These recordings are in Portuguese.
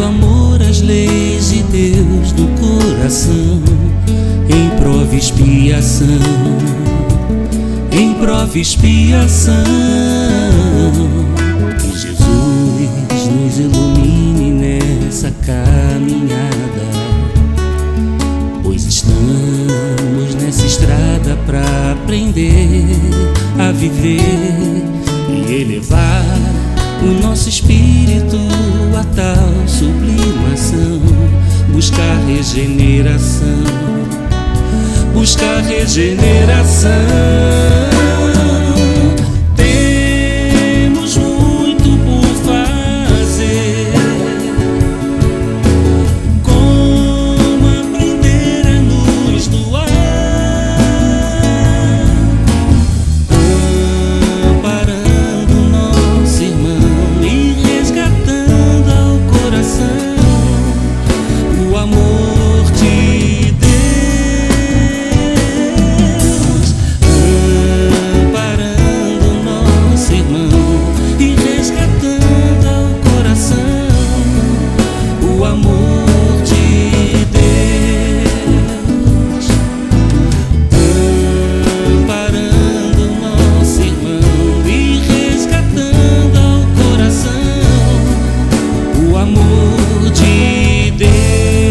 muito amor as leis de Deus no coração, em prova e expiação, em prova e expiação. Que Jesus nos ilumine nessa caminhada, pois estamos nessa estrada pra aprender a viver e elevar o nosso espírito a tal sublimação, buscar regeneração, buscar regeneração. Temos muito por fazer, como aprender a nos doar, amparando nosso irmão e resgatando ao coração o amor de Deus, amparando nosso irmão e resgatando ao coração o amor de Deus, amparando nosso irmão e resgatando ao coração o amor de Deus.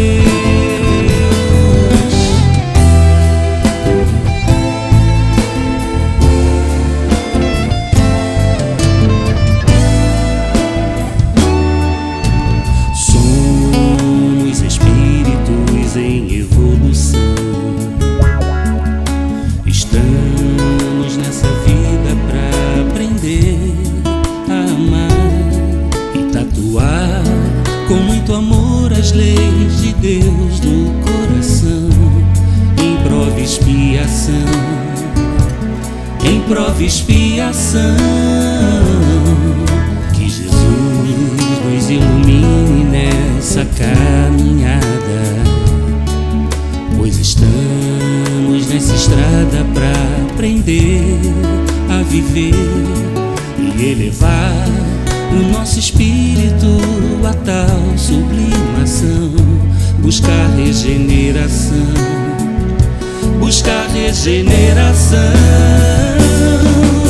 Somos espíritos em evolução, estamos nessa vida pra aprender a amar e tatuar com muito amor as leis de Deus no coração, em prova e expiação, em prova e expiação. Que Jesus nos ilumine nessa caminhada, pois estamos nessa estrada pra aprender a viver e elevar o nosso espírito a tal sublimação, buscar regeneração, buscar regeneração.